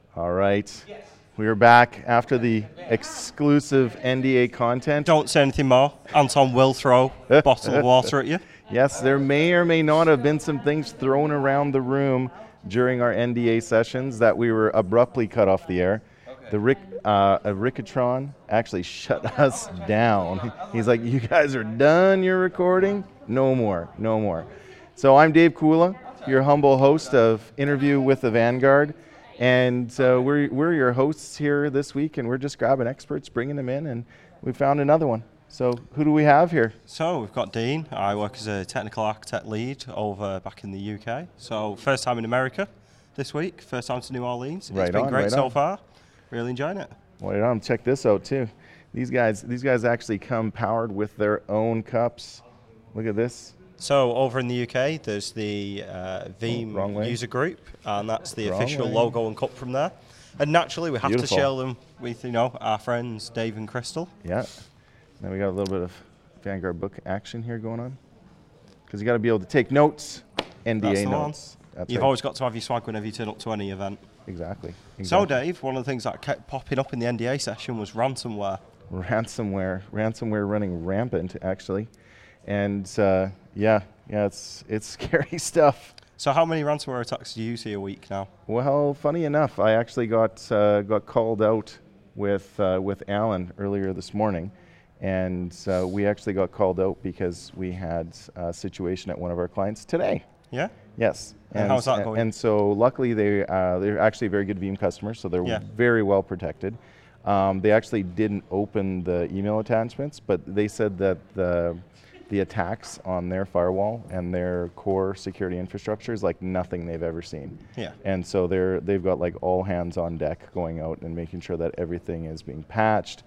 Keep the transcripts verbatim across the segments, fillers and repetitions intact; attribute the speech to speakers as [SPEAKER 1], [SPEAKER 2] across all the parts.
[SPEAKER 1] All right. We are back after the exclusive N D A content.
[SPEAKER 2] Don't say anything more. Anton will throw a bottle of water at you.
[SPEAKER 1] Yes, there may or may not have been some things thrown around the room during our N D A sessions that we were abruptly cut off the air. Okay. The Rick, uh, Rickatron actually shut us down. He's like, you guys are done your recording? No more, no more. So I'm Dave Kula, your humble host of Interview with the Vanguard. And uh, we're, we're your hosts here this week, and we're just grabbing experts, bringing them in, and we found another one. So who do we have here?
[SPEAKER 2] So we've got Dean. I work as a technical architect lead over back in the U K. So first time in America this week, first time to New Orleans.
[SPEAKER 1] Right
[SPEAKER 2] it's been
[SPEAKER 1] on,
[SPEAKER 2] great
[SPEAKER 1] right
[SPEAKER 2] so
[SPEAKER 1] on.
[SPEAKER 2] far. Really enjoying it.
[SPEAKER 1] Wait on, check this out too. These guys, these guys actually come powered with their own cups. Look at this.
[SPEAKER 2] So over in the U K, there's the uh, Veeam
[SPEAKER 1] oh,
[SPEAKER 2] user group, and that's the
[SPEAKER 1] wrong
[SPEAKER 2] official
[SPEAKER 1] way.
[SPEAKER 2] logo and cup from there. And naturally, we have
[SPEAKER 1] Beautiful.
[SPEAKER 2] to share them with you know our friends Dave and Crystal.
[SPEAKER 1] Yeah. Now we got a little bit of Vanguard book action here going on, because you got to be able to take notes, N D A
[SPEAKER 2] That's the
[SPEAKER 1] notes.
[SPEAKER 2] one.
[SPEAKER 1] That's
[SPEAKER 2] You've
[SPEAKER 1] right.
[SPEAKER 2] always got to have your swag whenever you turn up to any event.
[SPEAKER 1] Exactly. exactly.
[SPEAKER 2] So Dave, one of the things that kept popping up in the N D A session was ransomware.
[SPEAKER 1] Ransomware, ransomware running rampant actually, and uh, yeah, yeah, it's it's scary stuff.
[SPEAKER 2] So how many ransomware attacks do you see a week now?
[SPEAKER 1] Well, funny enough, I actually got uh, got called out with uh, with Alan earlier this morning, and uh, we actually got called out because we had a situation at one of our clients today.
[SPEAKER 2] Yeah.
[SPEAKER 1] Yes.
[SPEAKER 2] And, and how's that going?
[SPEAKER 1] And so luckily they uh, they're actually a very good Veeam customer, so they're
[SPEAKER 2] yeah.
[SPEAKER 1] very well protected. Um, they actually didn't open the email attachments, but they said that the the attacks on their firewall and their core security infrastructure is like nothing they've ever seen.
[SPEAKER 2] Yeah.
[SPEAKER 1] And so they're they've got like all hands on deck going out and making sure that everything is being patched,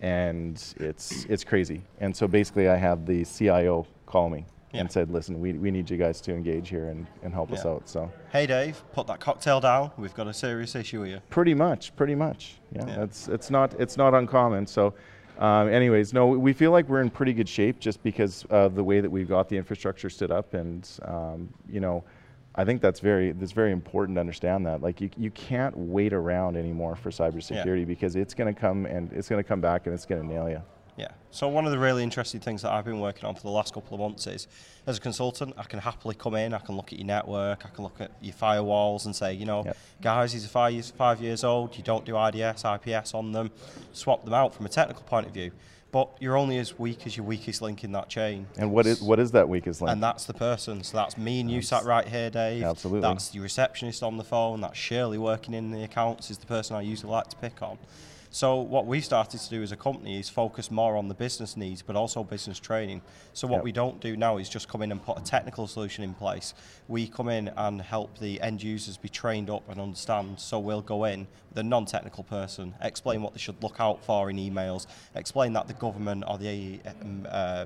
[SPEAKER 1] and it's it's crazy. And so basically I had the C I O call me. Yeah. And said, listen, we, we need you guys to engage here and, and help yeah. us out. So,
[SPEAKER 2] hey Dave, put that cocktail down. We've got a serious issue here.
[SPEAKER 1] Pretty much, pretty much. Yeah, yeah. It's it's not it's not uncommon. So, um, anyways, no, we feel like we're in pretty good shape just because of the way that we've got the infrastructure stood up, and um, you know, I think that's very that's very important to understand that. Like you you can't wait around anymore for cybersecurity yeah. because it's going to come and it's going to come back and it's going to nail you.
[SPEAKER 2] Yeah, so one of the really interesting things that I've been working on for the last couple of months is, as a consultant, I can happily come in, I can look at your network, I can look at your firewalls and say, you know, yep. guys, these are five years, five years old, you don't do I D S, I P S on them, swap them out from a technical point of view. But you're only as weak as your weakest link in that chain.
[SPEAKER 1] And what is what is that weakest link?
[SPEAKER 2] And that's the person. So that's me and you sat right here, Dave.
[SPEAKER 1] Absolutely.
[SPEAKER 2] That's your receptionist on the phone, that's Shirley working in the accounts, is the person I usually like to pick on. So what we started to do as a company is focus more on the business needs, but also business training. So what yep. we don't do now is just come in and put a technical solution in place. We come in and help the end users be trained up and understand. So we'll go in with a non-technical person, explain what they should look out for in emails, explain that the government or the um, uh,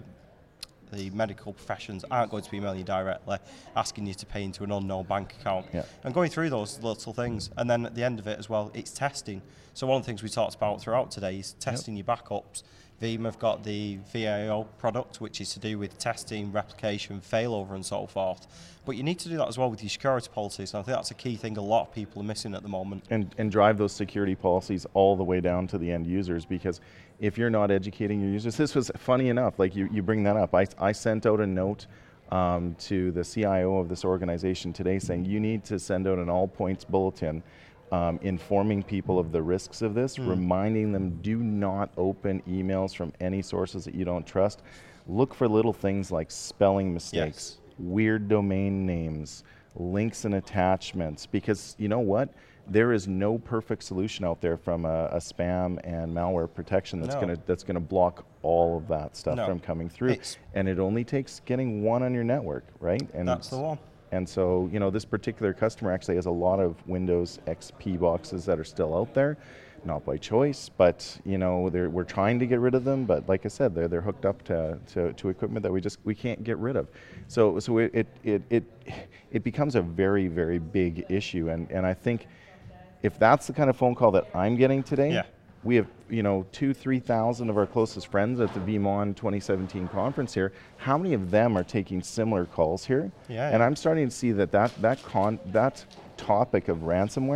[SPEAKER 2] the medical professions aren't going to be emailing you directly, asking you to pay into an unknown bank account. Yeah. And going through those little things. And then at the end of it as well, it's testing. So one of the things we talked about throughout today is testing yep. your backups. Veeam have got the V A O product, which is to do with testing, replication, failover, and so forth. But you need to do that as well with your security policies, and I think that's a key thing a lot of people are missing at the moment.
[SPEAKER 1] And, and drive those security policies all the way down to the end users, because if you're not educating your users, this was funny enough, like you, you bring that up. I, I sent out a note um, to the C I O of this organization today saying you need to send out an all points bulletin Um, informing people of the risks of this, mm. reminding them do not open emails from any sources that you don't trust. Look for little things like spelling mistakes, yes. weird domain names, links and attachments, because you know what? There is no perfect solution out there from a, a spam and malware protection that's no. gonna that's gonna block all of that stuff no. from coming through. It's and it only takes getting one on your network, right? And
[SPEAKER 2] that's the one.
[SPEAKER 1] And so, you know, this particular customer actually has a lot of Windows X P boxes that are still out there, not by choice, but you know, they're, we're trying to get rid of them. But like I said, they're they're hooked up to, to, to equipment that we just we can't get rid of. So so it it it it, it becomes a very very big issue. And and I think if that's the kind of phone call that I'm getting today,
[SPEAKER 2] yeah.
[SPEAKER 1] we have, you know, two, three thousand of our closest friends at the VeeamON twenty seventeen conference here. How many of them are taking similar calls here?
[SPEAKER 2] Yeah,
[SPEAKER 1] and
[SPEAKER 2] yeah.
[SPEAKER 1] I'm starting to see that that that con that topic of ransomware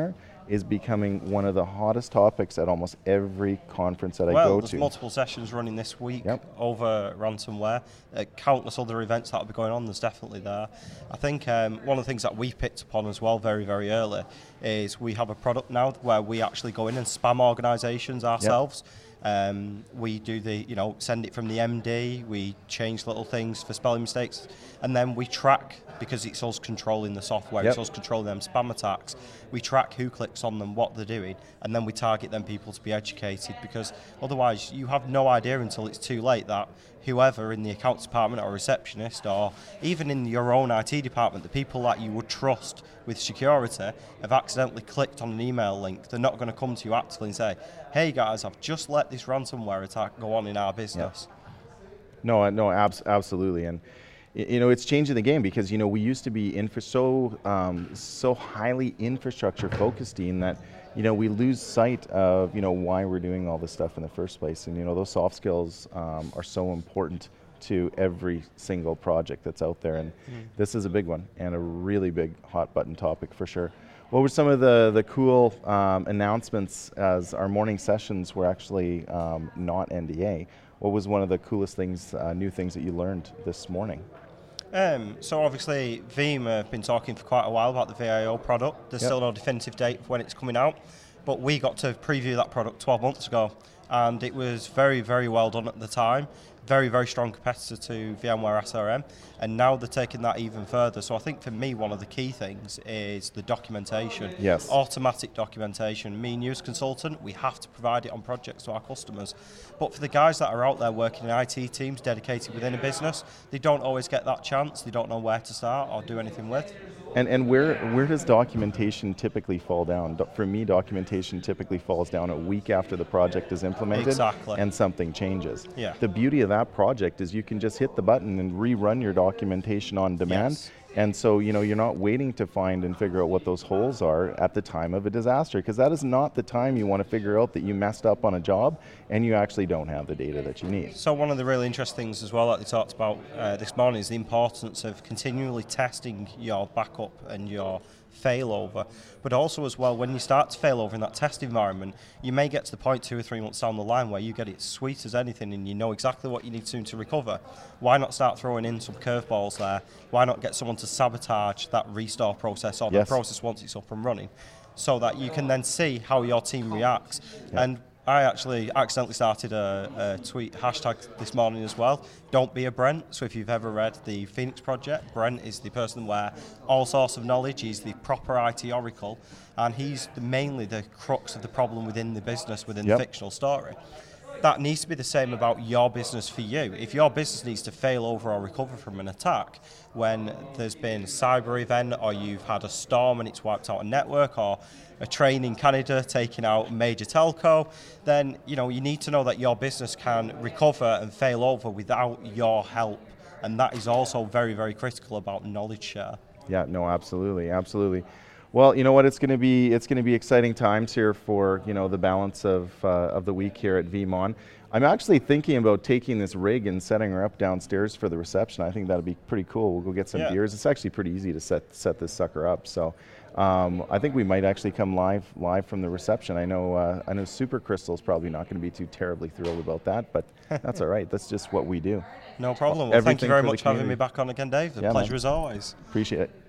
[SPEAKER 1] is becoming one of the hottest topics at almost every conference that I
[SPEAKER 2] well,
[SPEAKER 1] go
[SPEAKER 2] there's
[SPEAKER 1] to.
[SPEAKER 2] multiple sessions running this week
[SPEAKER 1] Yep.
[SPEAKER 2] over ransomware. Uh, countless other events that will be going on. There's definitely there. I think um, one of the things that we picked upon as well very, very early is we have a product now where we actually go in and spam organisations ourselves. Yep. Um, we do the, you know, send it from the M D, we change little things for spelling mistakes, and then we track, because it's us controlling the software,
[SPEAKER 1] yep.
[SPEAKER 2] it's us controlling them spam attacks, we track who clicks on them, what they're doing, and then we target them people to be educated, because otherwise you have no idea until it's too late that whoever in the accounts department or receptionist or even in your own I T department, the people that you would trust with security have accidentally clicked on an email link. They're not going to come to you actively and say, hey guys, I've just let this ransomware attack go on in our business.
[SPEAKER 1] Yep. No, no, abs- absolutely. And you know, it's changing the game because, you know, we used to be infra- so um, so highly infrastructure focused in that, you know, we lose sight of, you know, why we're doing all this stuff in the first place. And, you know, those soft skills um, are so important to every single project that's out there. And mm. this is a big one and a really big hot button topic for sure. What were some of the, the cool um, announcements as our morning sessions were actually um, not N D A? What was one of the coolest things, uh, new things that you learned this morning?
[SPEAKER 2] Um, so obviously Veeam have been talking for quite a while about the V I O product. There's yep. still no definitive date for when it's coming out, but we got to preview that product twelve months ago, and it was very, very well done at the time. Very, very strong competitor to VMware S R M, and now they're taking that even further. So I think for me, one of the key things is the documentation.
[SPEAKER 1] Yes.
[SPEAKER 2] Automatic documentation. Me and you as consultant, we have to provide it on projects to our customers. But for the guys that are out there working in I T teams dedicated within a business, they don't always get that chance. They don't know where to start or do anything with.
[SPEAKER 1] And and where where does documentation typically fall down? Do, for me, documentation typically falls down a week after the project is implemented
[SPEAKER 2] exactly.
[SPEAKER 1] and something changes.
[SPEAKER 2] Yeah.
[SPEAKER 1] The beauty of that project is you can just hit the button and rerun your documentation on demand.
[SPEAKER 2] Yes.
[SPEAKER 1] And so, you know, you're not waiting to find and figure out what those holes are at the time of a disaster, because that is not the time you want to figure out that you messed up on a job and you actually don't have the data that you need.
[SPEAKER 2] So one of the really interesting things as well that they talked about uh, this morning is the importance of continually testing your backup and your failover, but also as well, when you start to fail over in that test environment, you may get to the point two or three months down the line where you get it sweet as anything and you know exactly what you need to do to recover. Why not start throwing in some curveballs there? Why not get someone to sabotage that restore process or
[SPEAKER 1] yes.
[SPEAKER 2] the process once it's up and running, so that you can then see how your team reacts.
[SPEAKER 1] Yeah.
[SPEAKER 2] And I actually accidentally started a, a tweet hashtag this morning as well. Don't be a Brent. So if you've ever read the Phoenix Project, Brent is the person where all sorts of knowledge, he's the proper I T oracle, and he's the, mainly the crux of the problem within the business, within
[SPEAKER 1] yep.
[SPEAKER 2] the fictional story. That needs to be the same about your business for you. If your business needs to fail over or recover from an attack when there's been a cyber event, or you've had a storm and it's wiped out a network, or a train in Canada taking out a major telco, then you know you need to know that your business can recover and fail over without your help. And that is also very, very critical about knowledge share.
[SPEAKER 1] Yeah, no, absolutely, absolutely. Well, you know what? It's going to be it's going to be exciting times here for you know the balance of uh, of the week here at VeeamON. I'm actually thinking about taking this rig and setting her up downstairs for the reception. I think that'd be pretty cool. We'll go get some
[SPEAKER 2] yeah.
[SPEAKER 1] beers. It's actually pretty easy to set set this sucker up. So um, I think we might actually come live live from the reception. I know uh, I know Super Crystal's probably not going to be too terribly thrilled about that, but that's all right. That's just what we do.
[SPEAKER 2] No problem. Well, thank you very much for having me back on again, Dave. A
[SPEAKER 1] yeah,
[SPEAKER 2] pleasure
[SPEAKER 1] man.
[SPEAKER 2] as always.
[SPEAKER 1] Appreciate it.